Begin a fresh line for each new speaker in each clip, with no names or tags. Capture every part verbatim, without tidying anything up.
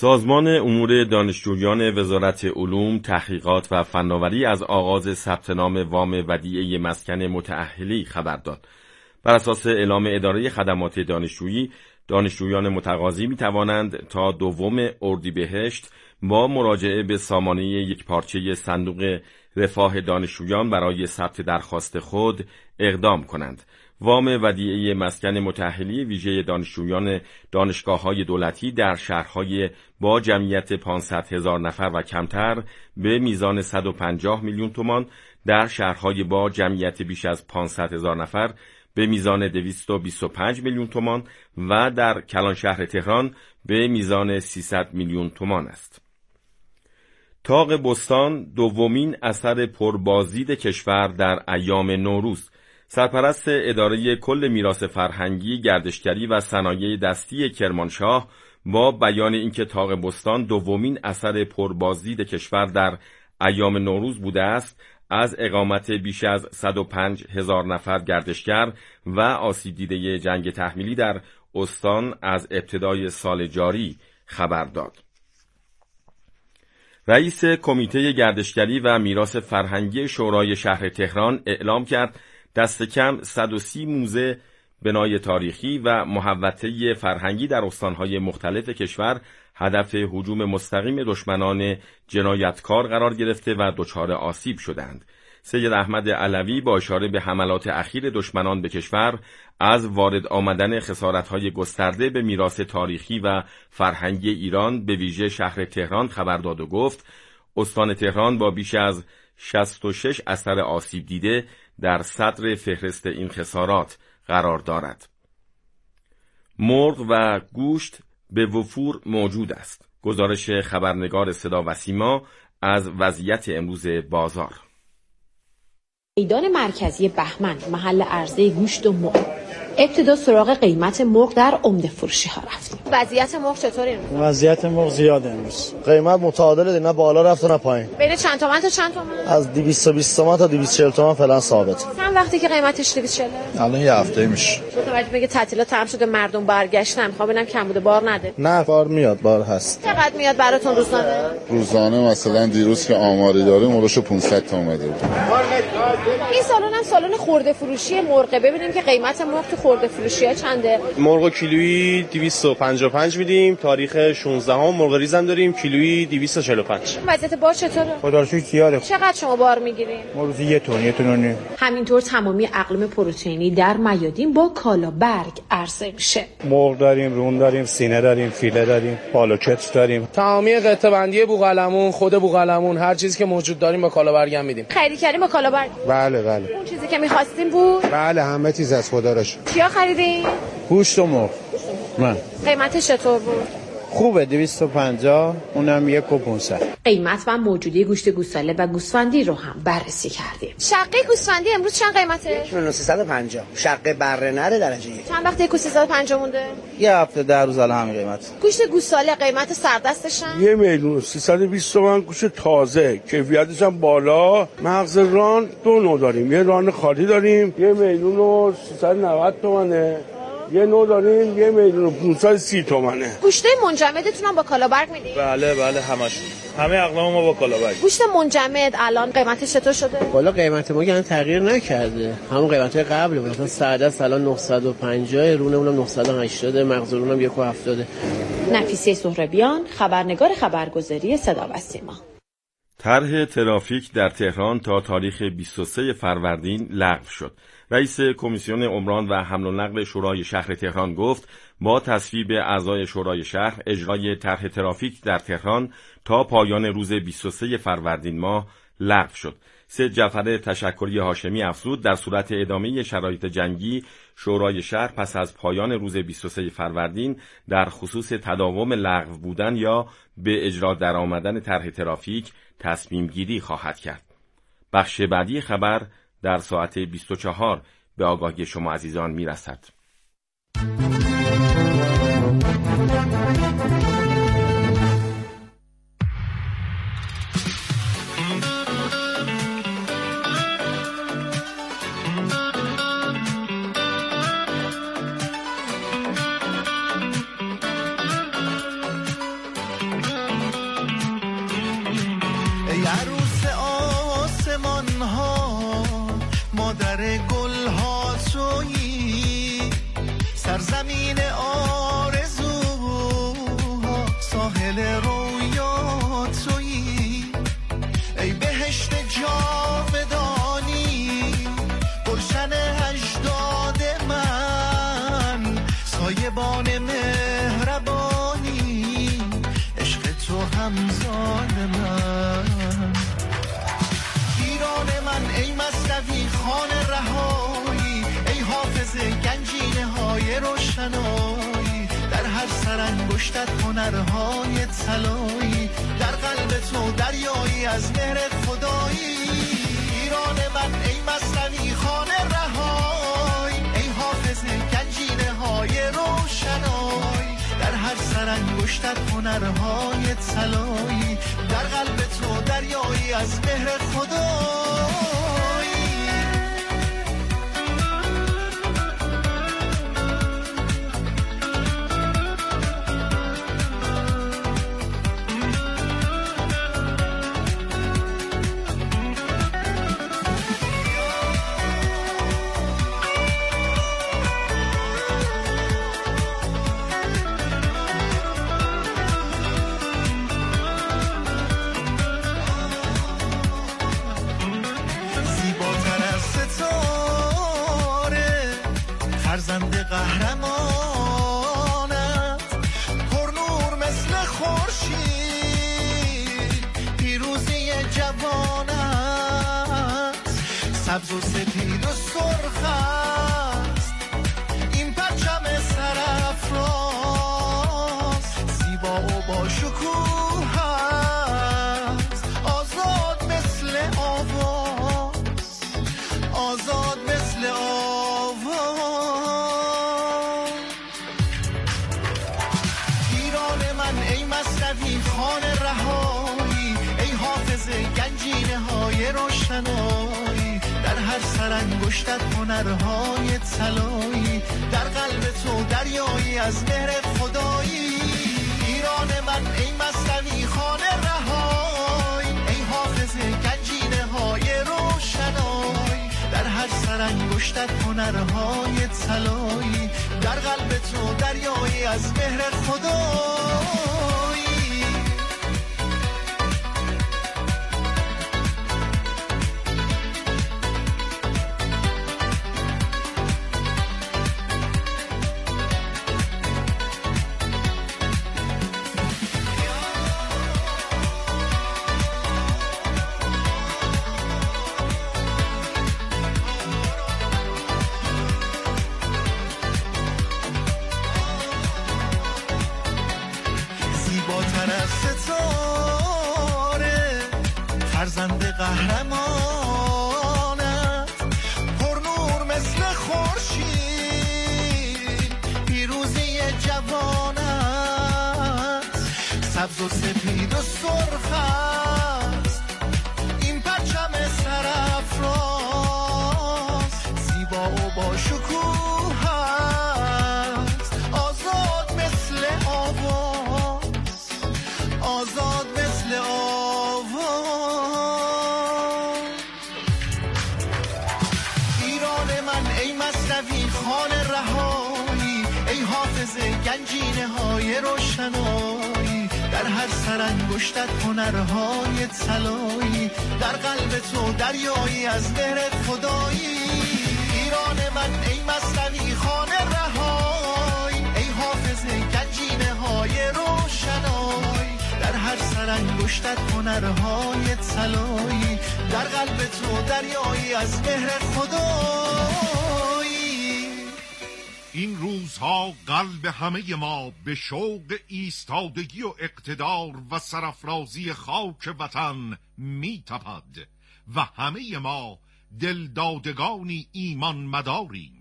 سازمان امور دانشجویان وزارت علوم، تحقیقات و فناوری از آغاز ثبت نام وام ودیعه مسکن متأهلی خبر داد. بر اساس اعلام اداره خدمات دانشجویی، دانشجویان متقاضی می توانند تا دوم اردیبهشت با مراجعه به سامانه یک پارچه صندوق رفاه دانشجویان برای ثبت درخواست خود اقدام کنند. وام ودیعه مسکن متأهلی ویژه دانشجویان دانشگاه‌های دولتی در شهرهای با جمعیت پانصد هزار نفر و کمتر به میزان صد و پنجاه میلیون تومان، در شهرهای با جمعیت بیش از پانصد هزار نفر به میزان دویست و بیست و پنج میلیون تومان و در کلان شهر تهران به میزان سیصد میلیون تومان است. طاق بستان دومین اثر پربازدید کشور در ایام نوروز. سرپرست اداره کل میراث فرهنگی، گردشگری و صنایع دستی کرمانشاه با بیان اینکه طاق بستان دومین اثر پربازدید کشور در ایام نوروز بوده است، از اقامت بیش از صد و پنج هزار نفر گردشگر و آسیب دیده جنگ تحمیلی در استان از ابتدای سال جاری خبر داد. رئیس کمیته گردشگری و میراث فرهنگی شورای شهر تهران اعلام کرد دست کم صد و سی موزه بنای تاریخی و محوطه فرهنگی در استانهای مختلف کشور هدف هجوم مستقیم دشمنان جنایتکار قرار گرفته و دچار آسیب شدند. سید احمد علوی با اشاره به حملات اخیر دشمنان به کشور از وارد آمدن خسارت‌های گسترده به میراث تاریخی و فرهنگی ایران به ویژه شهر تهران خبر داد و گفت استان تهران با بیش از شصت و شش اثر آسیب دیده در صدر فهرست این خسارات قرار دارد. مرغ و گوشت به وفور موجود است. گزارش خبرنگار صدا و سیما از وضعیت امروز بازار.
میدان مرکزی بهمن محل عرضه گوشت و مرغ. ابتدا سراغ قیمت مرغ در عمده فروشی ها رفتیم. وضعیت مرغ چطوره؟
وضعیت مرغ زیاده امروز. قیمت متعادله، نه بالا رفت و نه پایین.
بین چند تومن تا چند تومن؟
از دویست و بیست تومن تا دویست و چهل تومن فعلا ثابت.
چند وقتی که قیمتش دویست و چهل؟
الان یه هفته میشه.
متوجه میگه تعطیلات تمام شده، مردم برگشتن، میخوام ببینم کم بوده بار نده.
نه بار میاد، بار هست.
چقدر میاد براتون روزانه؟
روزانه مثلا دیروز که آماری داریم اولش پانصد تا اومده بود.
این سالن هم سالن خرده فروشی مرغ. ببینیم که قیمت مرغ تو خرده فروشی ها چنده.
مرغ کیلویی دویست و پنجاه و پنج میدیم، تاریخ شانزدهم. مرغ ریز هم داریم کیلویی دویست و چهل و پنج.
وضعیت بار چطوره؟
خدا رو شکر زیاده.
چقدر شما بار میگیرین؟
ما روزی یه تن، یه تن و نیم.
همینطور تمامی اقلام پروتئینی در میادین با کالا برگ عرضه میشه.
مرغ داریم، رون داریم، سینه داریم، فیله داریم، بالوچت داریم.
تمامی قطعه بندی بوقلمون، خود بوقلمون، هر چیزی که موجود داریم با کالا برگ هم میدیم.
خرید کردیم با کالا برگ؟
بله بله.
اون چیزی که می‌خواستیم بود؟
بله همه چیز از خدا رو شکر.
چیا خریدین؟
گوشت و مرغ. من.
قیمتش چطور بود؟
خوبه، دویست و پنجاه، اونم یک و پانصد.
قیمت و موجودی گوشت گوساله و گوسفندی رو هم بررسی کردیم. شقه گوسفندی امروز چند قیمته؟
یک میلیون و سیصد و پنجاه. شقه بره نره درجه یک.
چند وقت یک و سیصد و پنجاه مونده؟
یه هفته ده روز الان همین قیمت.
گوشت گوساله قیمت سردستش هم
یک میلیون و سیصد و بیست تومن. گوشت تازه، کیفیتش هم بالا. مغز ران دو نوع داریم، یه ران خالی داریم یک میلیون و سیصد و نود تومنه، یه نوع داریم یه میلیون و پانصد و سی تومنه.
گوشت منجمدتون هم با کالا برگ میدین؟
بله بله همش. همه اقلام ما با کالا برگ.
گوشت منجمد الان قیمتش چطور شده؟
بالا قیمت ما یعنی تغییر نکرده. همون قیمت قبل بود. مثلا سردست الان نهصد و پنجاه، رون اونم نهصد و هشتاد، مغز رونم یک و هفتاد.
نفیسه سهرابیان، خبرنگار خبرگزاری صدا و سیما.
طرح ترافیک در تهران تا تاریخ بیست و سوم فروردین لغو شد. رئیس کمیسیون عمران و حمل و نقل شورای شهر تهران گفت با تصویب اعضای شورای شهر اجرای طرح ترافیک در تهران تا پایان روز بیست و سوم فروردین ماه لغو شد. سید جعفر تشکری هاشمی افزود در صورت ادامه شرایط جنگی شورای شهر پس از پایان روز بیست و سوم فروردین در خصوص تداوم لغو بودن یا به اجرا درآمدن طرح ترافیک تصمیم گیری خواهد کرد. بخش بعدی خبر در ساعت بیست و چهار به آگاهی شما عزیزان میرسد.
ای عروس آسمان ها، مادر گل ها تویی، سرزمین آرزوها، ساحل رویا تویی. ای بهشت جاودانی، گلشن اجداد من، سایبان مهربانی، عشق تو همزاد من. ایران من ای مصنوی خان رهایی، ای حافظ گنجینه های روشنایی، در هر سرانگشتت هنرهای طلایی، در قلب تو دریایی از مهر خدایی. ایران من ای مصنوی خان رهایی، ای حافظ گنجینه های روشنایی، در هر سرانگشتت هنرهای طلایی، در قلب تو دریایی از مهر خدایی. فرزند قهرمانت، پرنور مثل خورشید، پیروزی جوانت، سبز و سپید و سرخ است این پرچم سرافراز، زیبا و با شکوه است، آزاد مثل آواز، آزاد مثل آواز. خان رهایی، ای حافظ گنجینه های روشنایی، در هر سرانگشتت هنرهای طلایی، در قلب تو دریایی از مهر خدایی. ایران من ای مصنوی خان رهایی، ای حافظ گنجینه های روشنایی، در هر سرانگشتت هنرهای طلایی، در قلب تو دریایی از مهر خدایی. فرزند قهرمانت، پرنور مثل خورشید، پیروزی جوانت، سبز و سپید و سرخ است این پرچم سرافراز، زیبا و با شکوه است، آزاد مثل آواز، آزاد مثل آواز. خان رهایی، ای حافظ گنجینه های روشنایی، در هر سرانگشتت هنرهای طلایی، در قلب تو دریایی از مهر خدایی. ایران من ای مصنوی خان رهایی، ای حافظ گنجینه های روشنایی، در هر سرانگشتت هنرهای طلایی، در قلب تو دریایی از مهر خدایی.
این روزها قلب همه ما به شوق ایستادگی و اقتدار و سرافرازی خاک وطن می تپد و همه ما دلدادگانی ایمان مداریم.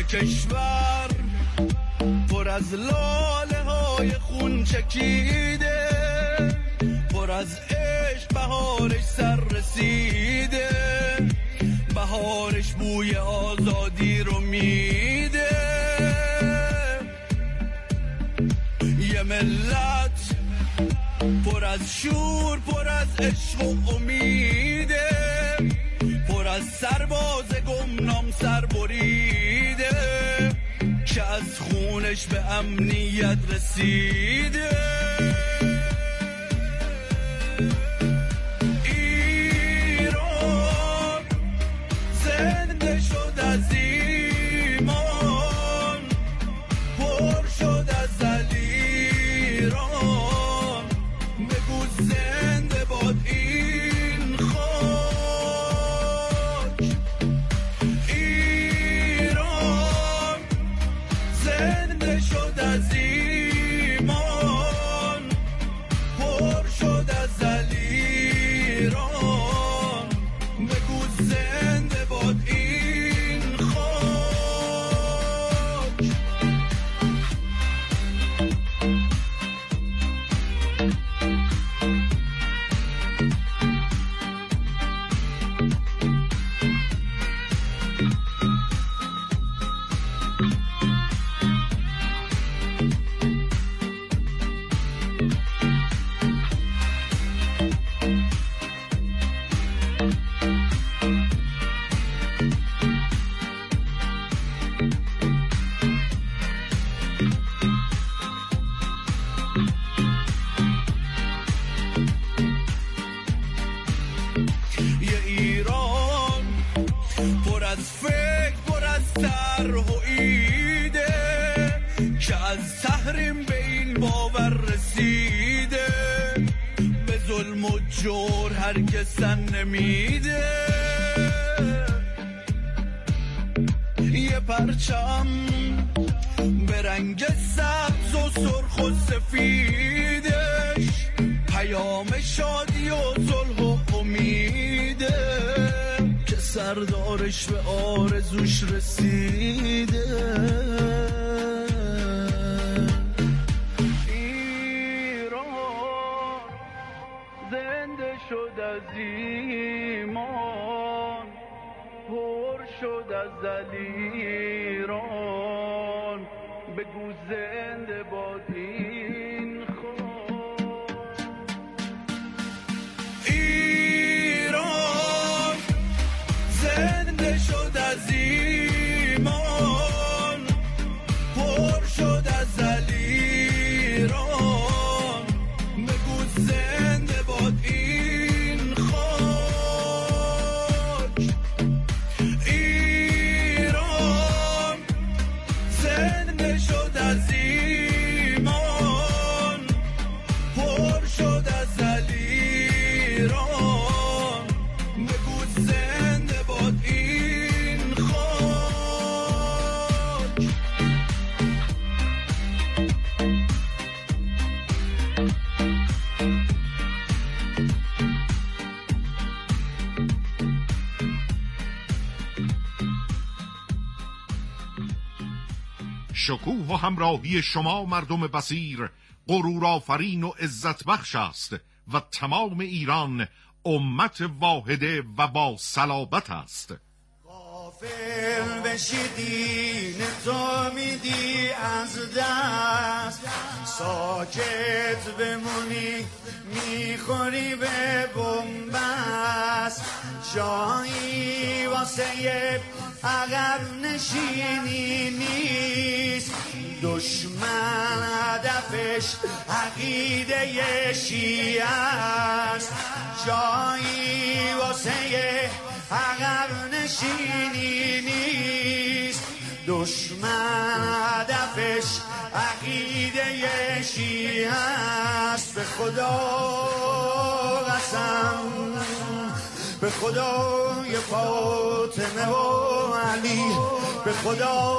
کشور پر از لاله های خون چکیده، پر از عشق بهارش سر رسیده، بهارش بوی آزادی رو میده. یه ملت پر از شور، پر از عشق و امیده، پر از سرباز گمنام سر بریده که از خونش به امنیت رسیده. ایران زنده شد از ایمان، پر شد از علیران، بگو زنده باد این خاک. ایران زنده شد از ایمان، پر شد از علیران، بگو زنده باد این خاک. یه ایران پر از فکر، پر از طرح و ایده که از تحریم به این باور رسیده، به ظلم و جور هرگز سن نمیده. یه پرچم به رنگ سبز و سرخ و سفیدش، پیام شادی و صلح و امیده که سردارش به آرزوش رسیده. ایران زنده شد از ایمان، پر شد از علیران، بگو زنده باد این خاک. ایران زنده شد از ایمان، پر شد از علیران، بگو زنده باد این خاک. ایران زنده شد از ایمان، پر شد از علیران، بگو زنده باد این خاک.
شکوه و همراهی شما مردم بصیر غرور آفرین و عزت بخش است و تمام ایران امت واحده و با صلابت است.
غافل بشی دین تو میدی از دست، ساکت بمونی میخوری به بنبست، جایی واسه عقب نشینی نیست، دشمن هدفش عقیده شیعه است، جایی واسه عقب نشینی نیست، دشمن هدفش عقیده شیعه است. به خدا قسم، به خدای فاطمه و علی، به خدا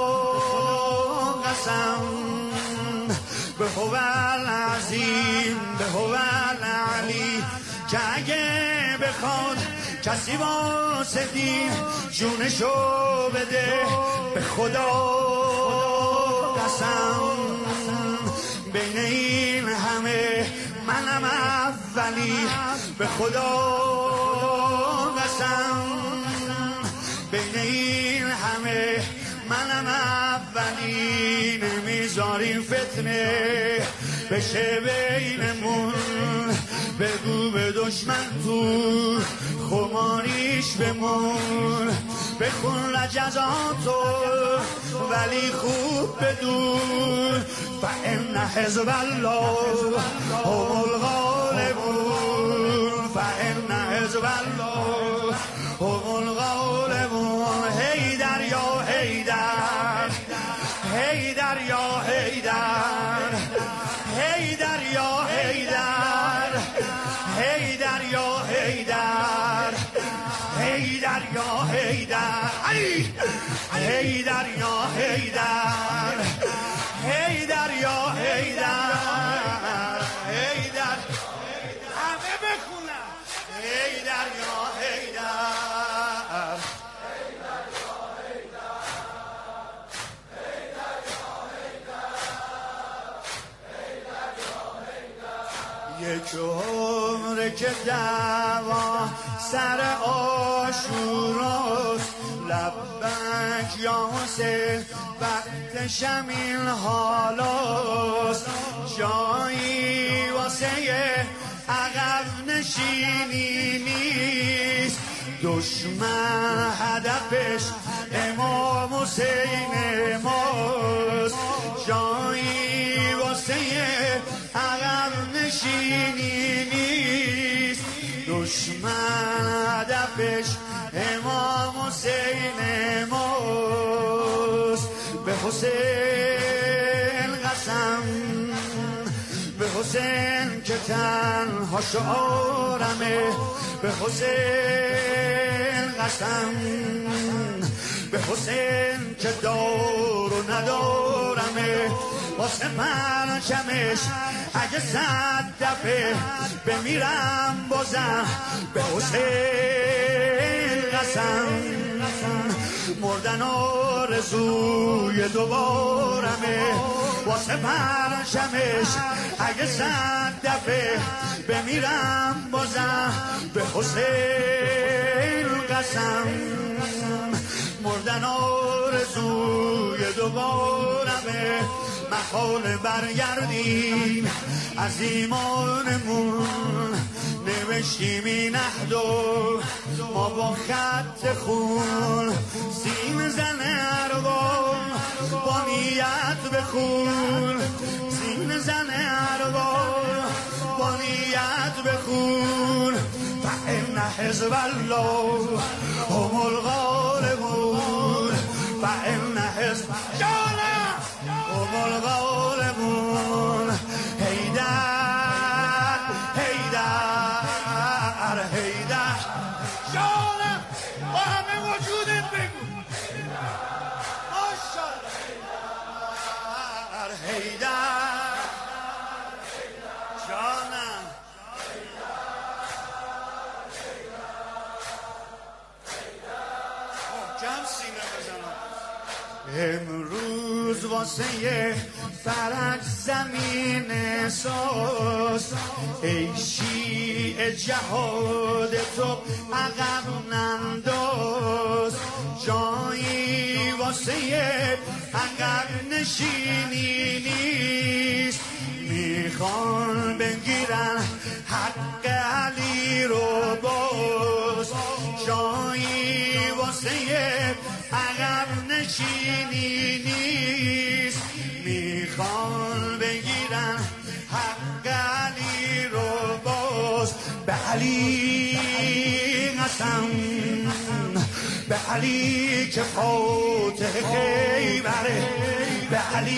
قسم، به هو العظیم، به هو العلی، که اگه بخواد کسی واسه دین جونشو بده، به خدا قسم بین این همه منم اولی به خدا قسم بین این همه منم اولی نمیذاریم فتنه بشه بینمون بگو به دشمن تو خماریش بمون بخون لجزاتو ولی خوب بدون فإن حزب الله هم الغالبون فإن حزب الله هم الغالبون حیدر یا حیدر حیدر یا حیدر حیدر یا حیدر حیدر یا حیدر حیدر یا حیدر حیدر یا حیدر حیدر یا حیدر حیدر همه بخونن حیدر یا حیدر یک عمر که دوا سر آشوراست لبک یا حسین وقت شمیل حالاست جایی واسه عقب نشینی نیست دشمن هدفش امام حسین ماست جایی واسه عقب نشینی نیست دشمن هدفش امام حسین ماست به حسین قسم به حسین که تنها شعارمه به حسین قسم به حسین که دار و ندارمه واسه پرچمش اگه صد دفعه بمیرم بازم به حسین قسم مردن آرزوی دوبارمه واسه پرچمش اگه صد دفعه بمیرم بازم به حسین قسم مردن آرزوی دوبارمه محال برگردیم از ایمانمون نوشتیم این عهدو ما با خط خون سیم زن ارباب با نیت بخون سیم زن ارباب با نیت بخون فإن حزب الله هم الغالبون فإن حزب هم الغالبون حیدر حیدر حیدر جانم با همه وجودت بگو ماشاءالله حیدر جانم محکم سینه بزنم امروز واسه فرج زمین ساز ای شیعه جهاد تو عقب ننداز جایی واسه عقب نشینی نیست میخوان بگیرن حق علی رو باز جایی واسه عقب نشینی نیست میخوان بگیرن حق علی رو باز به علی قسم به علی که فاتح خیبره به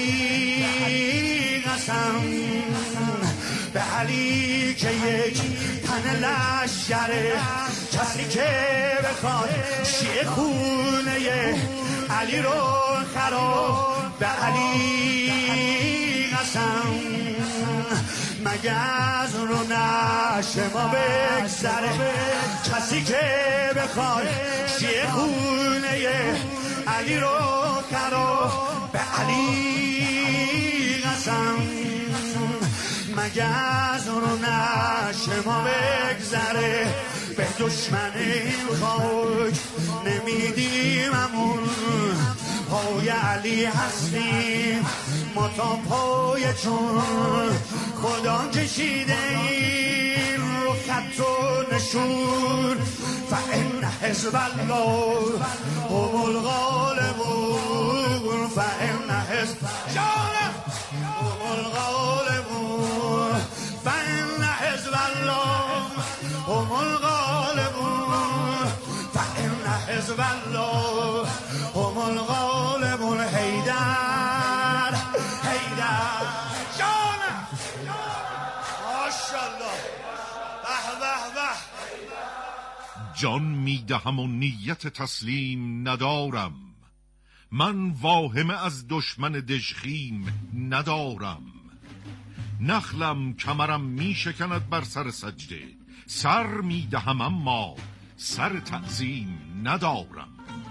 علی قسم به علی که یک تن لشکره کسی که بخواد شیعه خونه علی رو خراب به علی قسم مگه از رو نشه ما بگذره کسی که بخواد شیعه خونه علی رو کرو به علی قسم مگه از رو نشه ما بگذره به دشمنی خاک نمیدیم امون پای علی هستیم ما تا پای چون خدا کشیده این رو خط و نشون فإن حزب الله هم الغالبون فإن حزب جانم هم الغالبون فإن حزب الله هم الغالبون فإن حزب الله هم الغالبون حیدر حیدر جانم ماشاءالله به به به
جان میدهم و نیت تسلیم ندارم، من واهمه از دشمن دژخیم ندارم. نخلم کمرم میشکند بر سر سجده، سر میدهم اما سر تعظیم ندارم.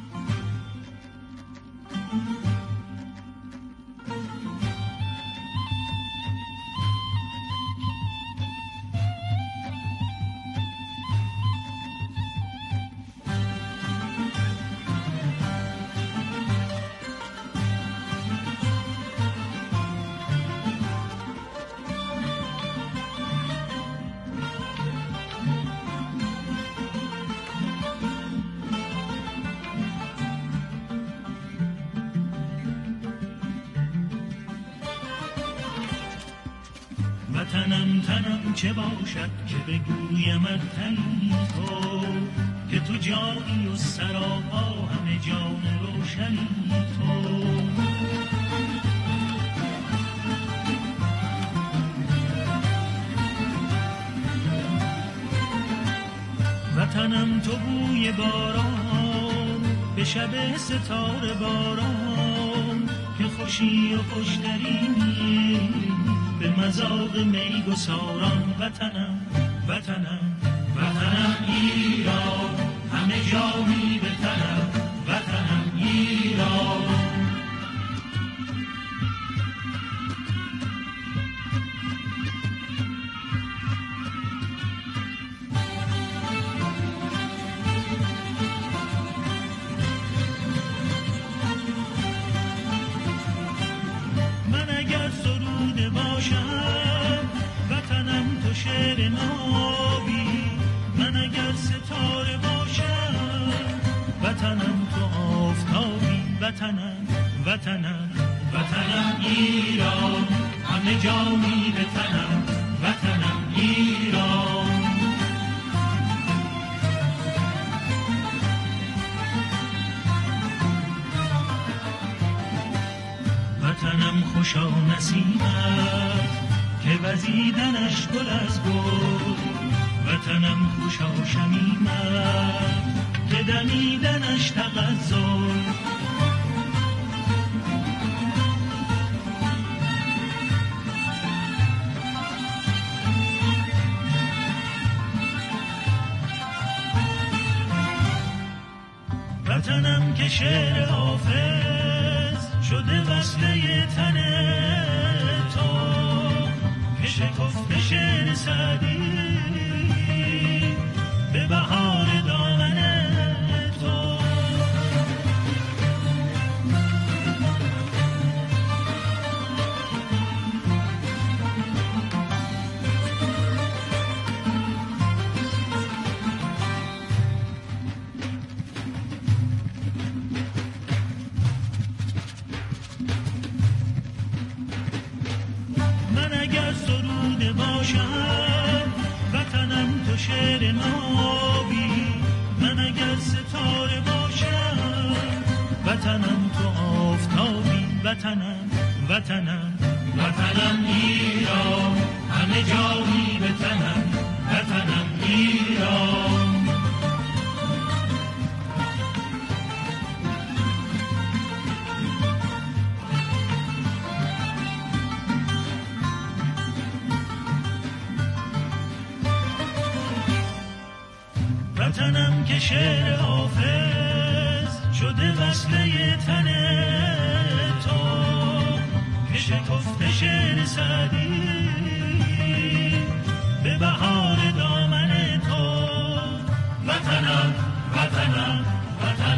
تنم تنم چه باشد که بگویم تنی تو که تو جایی و سراپا همه جان روشنی تو. وطنم تو بوی باران به شب ستاره باران که خوشی و خوشترینی به مذاق می گساران. وطنم وطنم وطنم ایران همه جا می بتنم وطنم ایران. شعر نابی من اگر ستاره باشم وطنم تو آفتابی. وطنم وطنم وطنم ایران همه جا می بتنم وطنم ایران. وطنم خوشا نسیمت که وزیدنش گل از گل. وطنم خوشا شمیمت که دمیدنش تغزل. وطنم که شعر حافظ شده وصله تن تو که شکفت شعر سعدی به بهار دامن تو. من اگر سروده باشم وطنم تو شعر نابی. من اگر ستاره باشم وطنم تو آفتابی. وطنم وطنم وطنم ایران همه جا می بتنم وطنم ایران. وطنم که شعر حافظ شده وصله تنه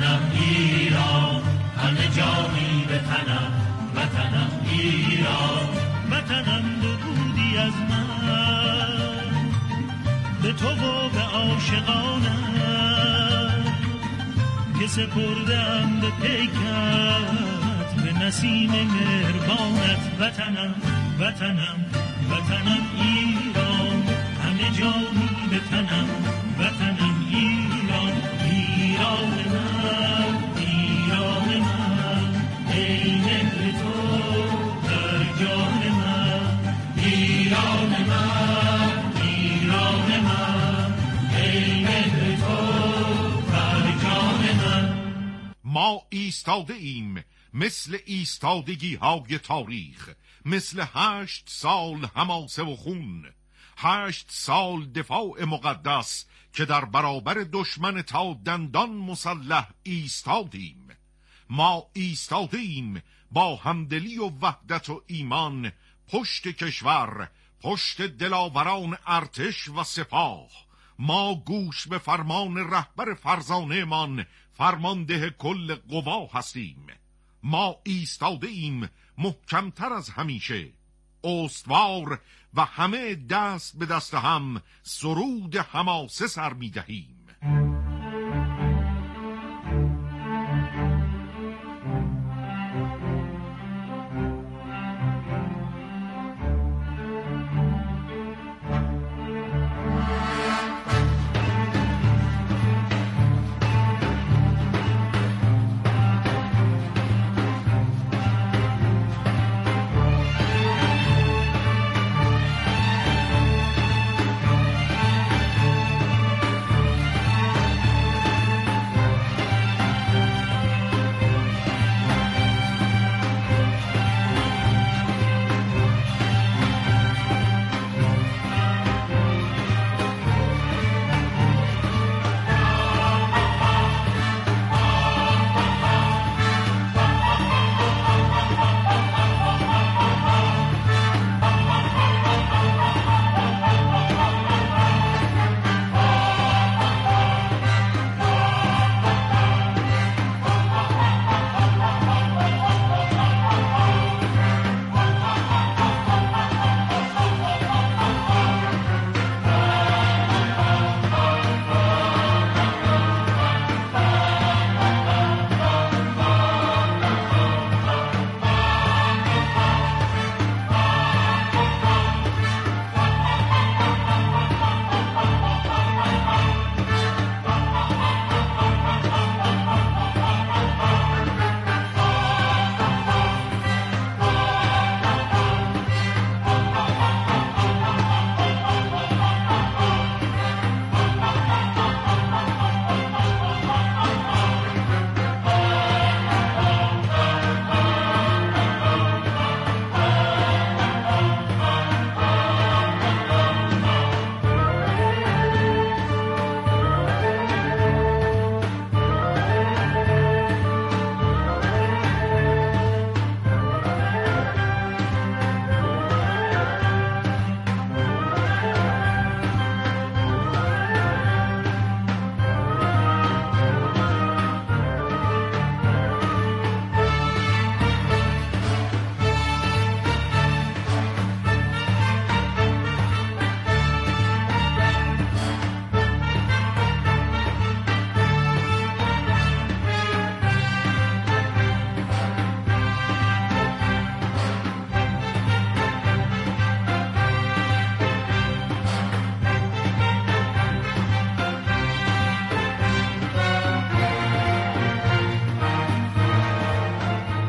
وطنم ایران، همه جانی به تنم، وطنم ایران. وطنم دو بودی از من، به تو و به عاشقانم، که سپردم به پیکت، به نسیم مهربانت. وطنم وطنم وطنم ایران، همه جانی به تنم، وطنم ایران. ایران من، ایران من، ای مهر تو در جان من. ایران من، ایران من، ای مهر تو در جان من.
ما ایستاده ایم مثل ایستادگی های تاریخ، مثل هشت سال حماسه و خون، هشت سال دفاع مقدس که در برابر دشمن تا دندان مسلح ایستادیم. ما ایستاده ایم با همدلی و وحدت و ایمان، پشت کشور، پشت دلاوران ارتش و سپاه. ما گوش به فرمان رهبر فرزانه من، فرمانده کل قوا هستیم. ما ایستاده ایم محکمتر از همیشه، استوار و همه دست به دست هم سرود حماسه سر می دهیم.